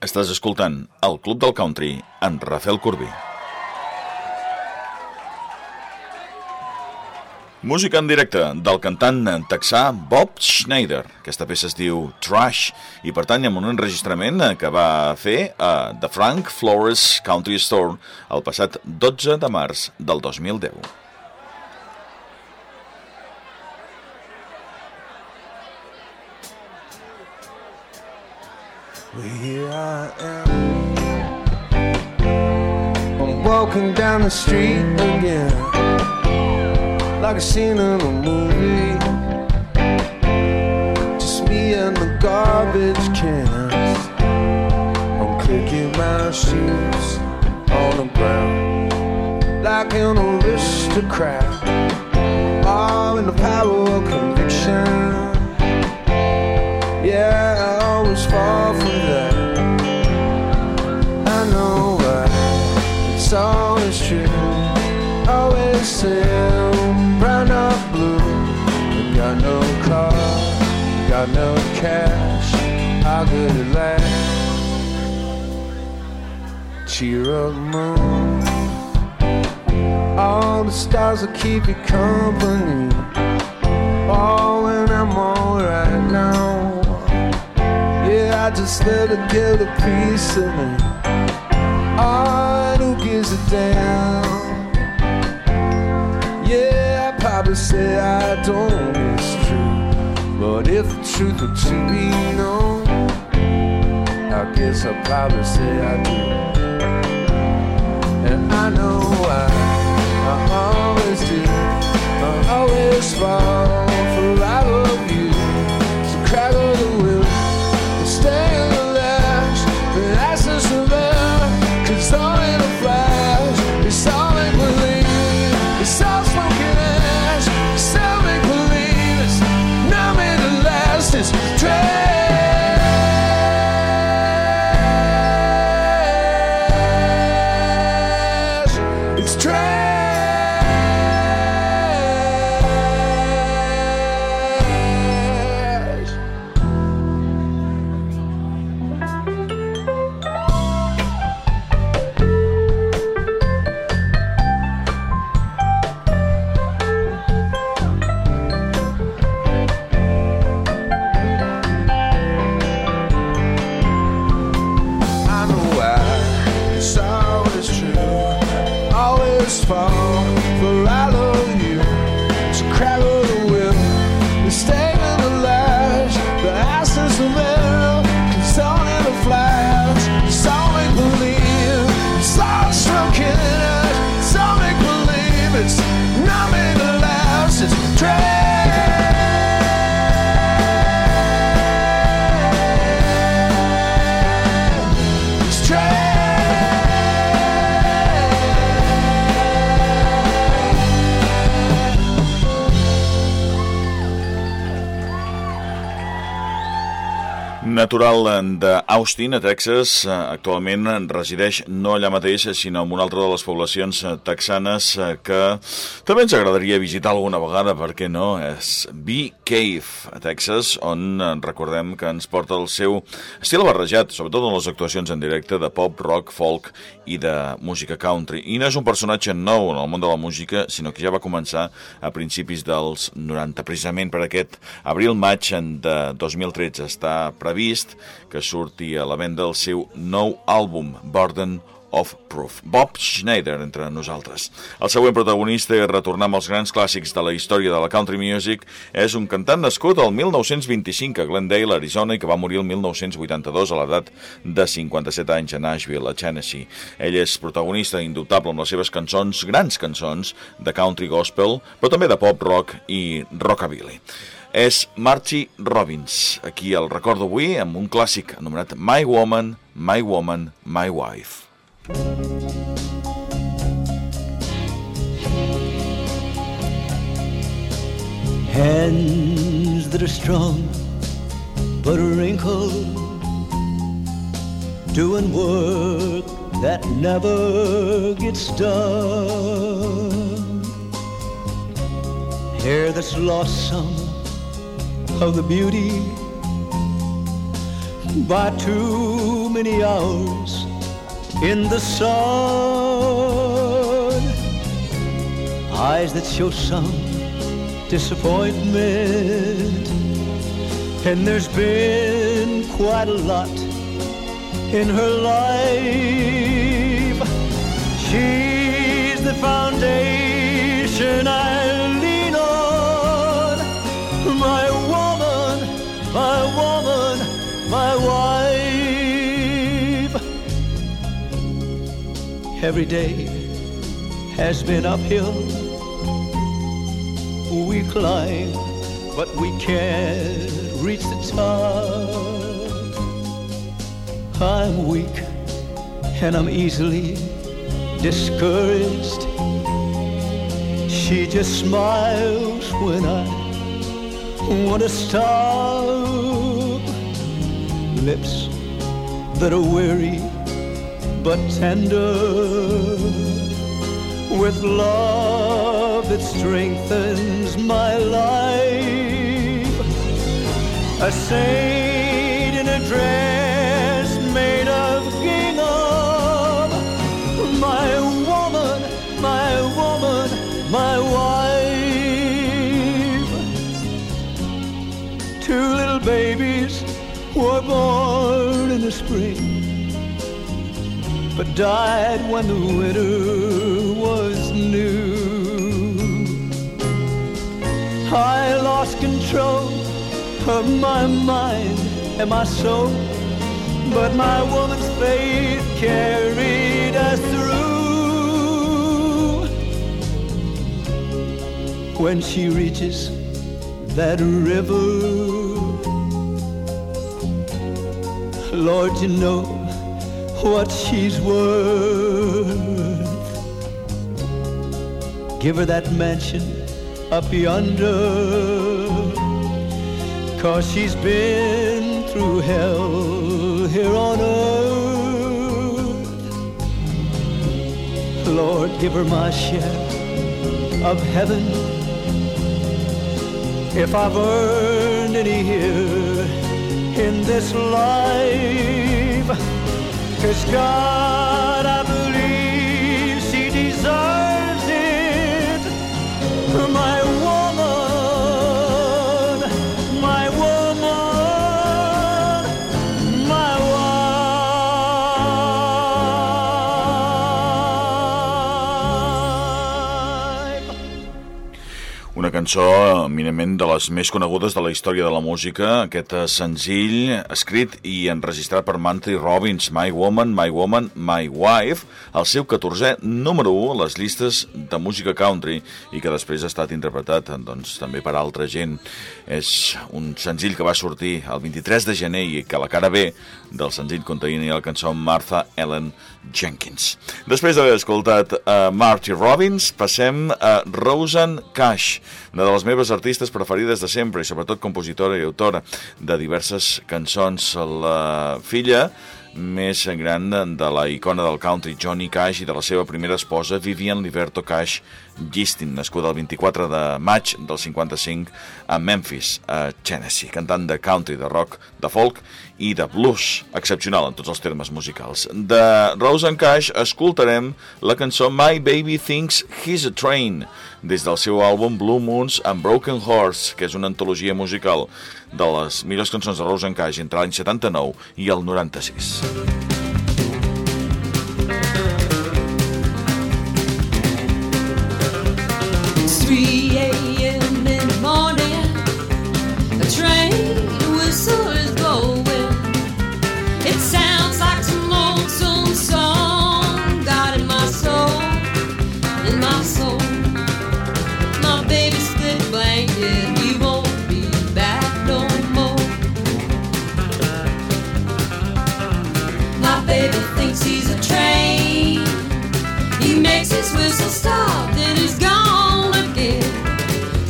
Estàs escoltant el Club del Country amb Rafael Corbí. Música en directe del cantant texà Bob Schneider. Aquesta peça es diu Trash i pertany a un enregistrament que va fer a The Frank Flores Country Store el passat 12 de març del 2010. Here I am, I'm walking down the street again, like a scene in a movie. Just me and the garbage cans. I'm clicking my shoes on the ground, like an aristocrat. All in the power of conviction. Yeah, I always fall for that. I know it's always true. Always sell brown or blue. You got no car, you got no cash. How good it lasts? Cheer up, moon. All the stars will keep you company. Oh, when I'm alright now. I just let her get a piece of me. Oh, who gives a damn? Yeah, I probably say I don't, it's true. But if the truth were to be known, I guess I'd probably say I do. And I know I always do. I always fall for I love you. So crack of the whip. Stay in the latch, and ask us to love. Cause all in a flash, it's all make believe. It's all smoking ash, it's all make believe. It's not made to last, it's trash. It's trash. Fall for I love you. So crack of the whip and stay in the lash. The ass is the middle, it's all in a flash. It's all make believe. It's all stroking us. It's all make believe. It's not made to last. It's trash. It's trash. Natural d'Austin, a Texas, actualment resideix no allà mateix, sinó en una altra de les poblacions texanes que també ens agradaria visitar alguna vegada, perquè no, és Bee Cave, a Texas, on recordem que ens porta el seu estil barrejat, sobretot en les actuacions en directe de pop, rock, folk i de música country. I no és un personatge nou en el món de la música, sinó que ja va començar a principis dels 90. Precisament per aquest abril-maig de 2013 està previst que surti a la venda el seu nou àlbum, Burden of Proof. Bob Schneider, entre nosaltres. El següent protagonista i retornar amb els grans clàssics de la història de la country music és un cantant nascut al 1925 a Glendale, Arizona, i que va morir el 1982 a l'edat de 57 anys a Nashville, a Tennessee. Ell és protagonista indubtable amb les seves cançons, grans cançons de country gospel, però també de pop, rock i rockabilly. És Marty Robbins. Aquí el recordo avui amb un clàssic anomenat My Woman, My Woman, My Wife. Hands that are strong but wrinkled, doing work that never gets done. Hair that's lost some of the beauty by too many hours in the sun, eyes that show some disappointment, and there's been quite a lot in her life. She's the foundation I lean on, my woman, my woman, my wife. Every day has been uphill. We climb, but we can't reach the top. I'm weak and I'm easily discouraged. She just smiles when I want to stop. Lips that are weary but tender, with love that strengthens my life. A saint in a dress made of gingham, my woman, my woman, my wife. Two little babies were born in the spring, but died when the winter was new. I lost control of my mind and my soul, but my woman's faith carried us through. When she reaches that river, Lord, you know what she's worth. Give her that mansion up yonder, 'cause she's been through hell here on earth. Lord, give her my share of heaven, if I've earned any here in this life. 'Cause God, I believe she deserves it. My woman, my woman, my wife. Una cançó eminentment de les més conegudes de la història de la música, aquest senzill escrit i enregistrat per Mantry Robbins, My Woman, My Woman, My Wife, el seu 14è número 1 a les llistes de música country i que després ha estat interpretat doncs, també per altra gent. És un senzill que va sortir el 23 de gener i que a la cara B del senzill contenia la cançó Martha Ellen Jenkins. Després d'haver escoltat Marty Robbins, passem a Rosanne Cash, una de les meves artistes preferides de sempre i sobretot compositora i autora de diverses cançons. La filla més gran de la icona del country Johnny Cash i de la seva primera esposa Vivian Liberto Cash Gistin, nascuda el 24 de maig del 55 a Memphis, a Tennessee, cantant de country, de rock, de folk i de blues, excepcional en tots els termes musicals. De Rosanne Cash escoltarem la cançó My Baby Thinks He's a Train, des del seu àlbum Blue Moons and Broken Hearts, que és una antologia musical de les millors cançons de Rosanne Cash entre l'any 79 i el 96. It's 3 a.m. in the morning, a train whistle is blowing. It sounds like some lonesome song, God in my soul, in my soul. My baby's split blanket, he won't be back no more. My baby thinks he's a train, he makes his whistle stop, then he's gone again.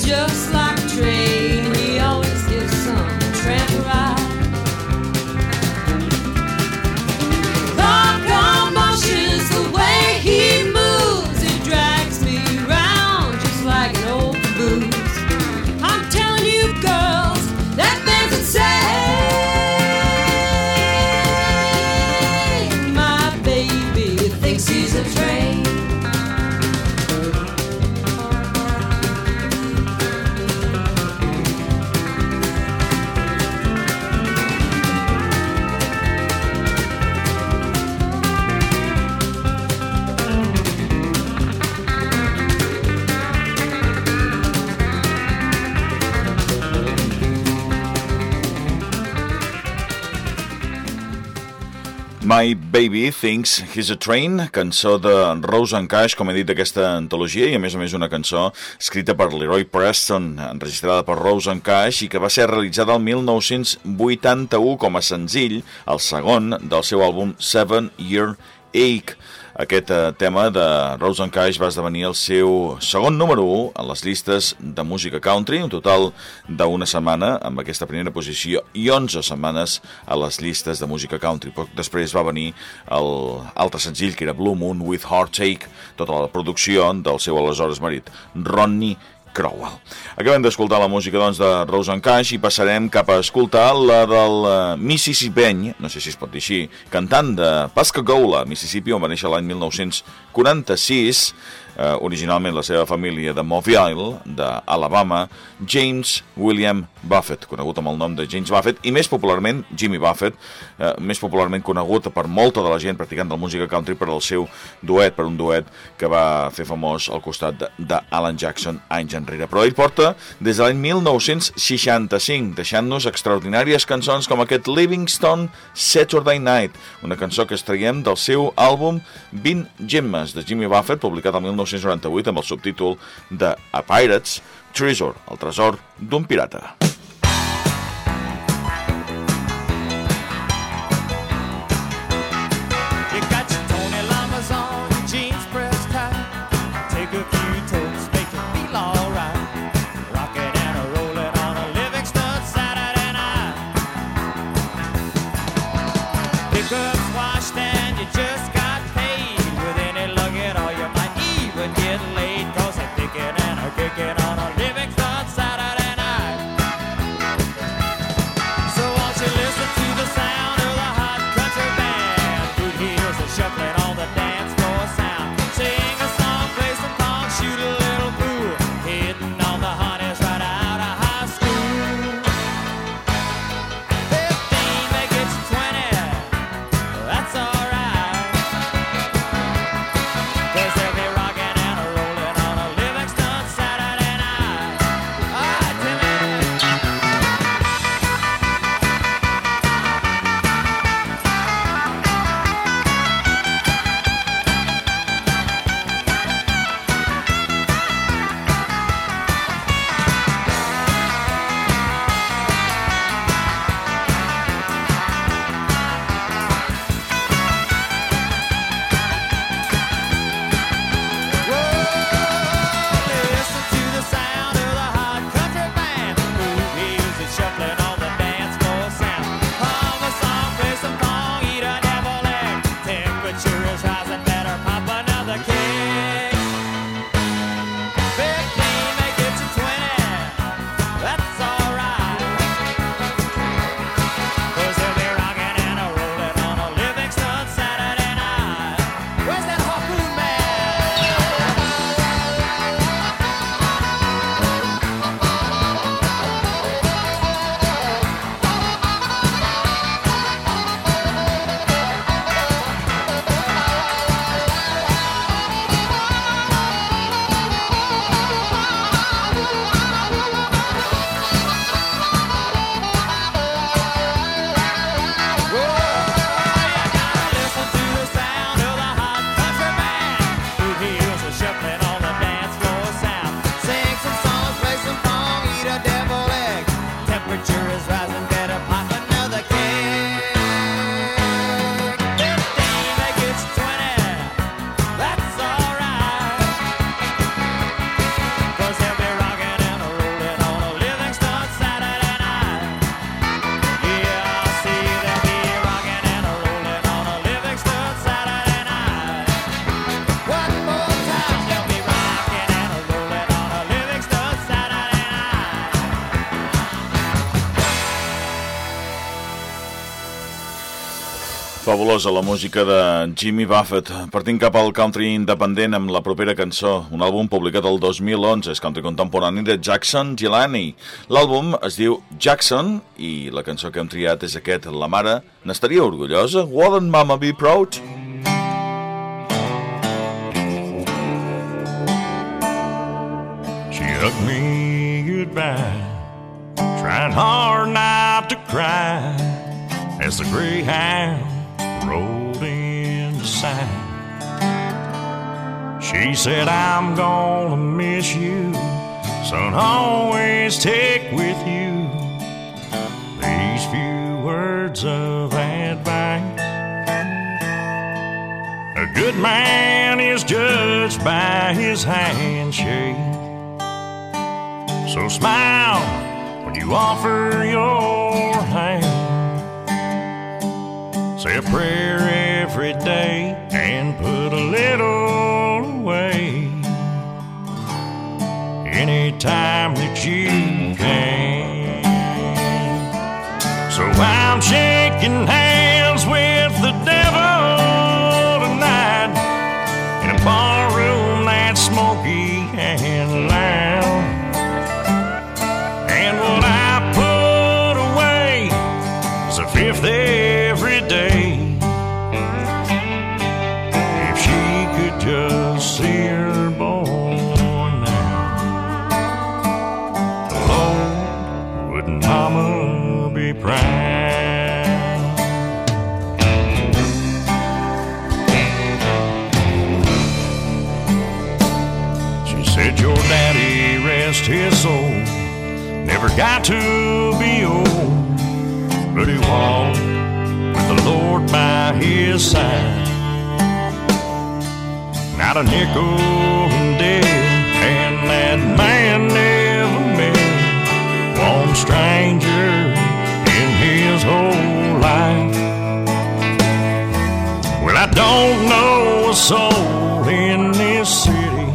just like a train. He always gives some tramp ride. Locomotion's the way he moves. It drags me round just like an old caboose. I'm telling you, girls, that man's insane. My baby thinks he's a train. My Baby Thinks He's a Train, cançó de Rose and Cash, com he dit, d'aquesta antologia, i a més una cançó escrita per Leroy Preston, enregistrada per Rose and Cash, i que va ser realitzada el 1981 com a senzill, el segon del seu àlbum 7 Year Ache. Aquest tema de Rose and Cash va esdevenir el seu segon número 1 en les llistes de música country, un total d'una setmana amb aquesta primera posició i 11 setmanes a les llistes de música country. Poc després va venir l'altre senzill, que era Blue Moon with Heartache, tota la producció del seu aleshores marit, Ronnie Crowell. Acabem d'escoltar la música, doncs, de Rose and Cash i passarem cap a escoltar la del Mississippeny, no sé si es pot dir així, cantant de Pascagoula, Mississippi, on va néixer l'any 1946, originalment la seva família de Mobile, d'Alabama, James William Buffett, conegut amb el nom de James Buffett, i més popularment Jimmy Buffett, més popularment conegut per molta de la gent practicant de la música country per el seu duet, per un duet que va fer famós al costat d'Alan Jackson anys enrere. Però ell porta des de l'any 1965, deixant-nos extraordinàries cançons com aquest Livingston Saturday Night, una cançó que extraiem del seu àlbum 20 Gemmes de Jimmy Buffett, publicat el 1998 amb el subtítol de A Pirate's Treasure, el tresor d'un pirata. Kicking on a Livingston Saturday night. Fabulosa la música de Jimmy Buffett, partint cap al country independent amb la propera cançó, un àlbum publicat el 2011, és country contemporani de Jackson Gilani. L'àlbum es diu Jackson i la cançó que hem triat és aquest, La mare n'estaria orgullosa? Wouldn't Mama be proud? She hugged me goodbye, trying hard not to cry as the Greyhound rolled into sight. She said, I'm gonna miss you, son, always take with you these few words of advice. A good man is judged by his handshake, so smile when you offer your hand. Say a prayer every day and put a little away anytime that you can. So I'm shaking hands with the devil tonight in a barroom that's smoky and loud. And what I put away is a fifth every day. If she could just see her boy now, Lord, wouldn't Mama be proud? She said your daddy, rest his soul, never got to be old, but he walked with the Lord by his side. Not a nickel in debt, and that man never met one stranger in his whole life. Well, I don't know a soul in this city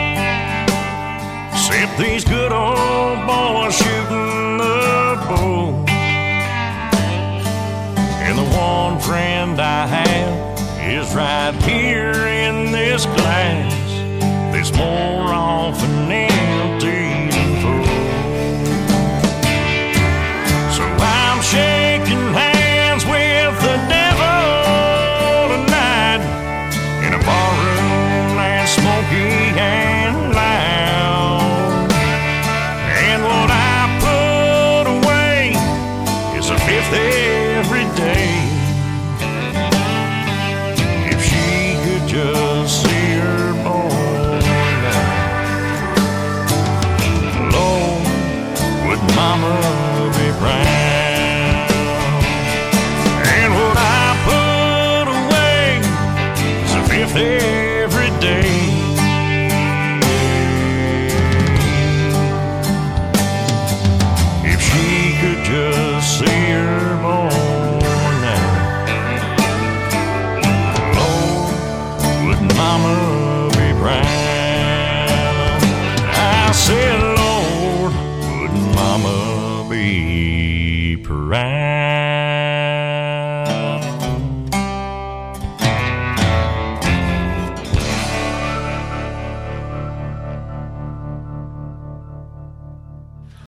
except these good old boys shooting the bull. And the one friend I have is right here in this glass that's more often empty than full. So I'm shaking hands with the devil tonight in a barroom that's smoky and loud. And what I put away is a fifth every day. If she could just see her boy now, Lord, would Mama be proud?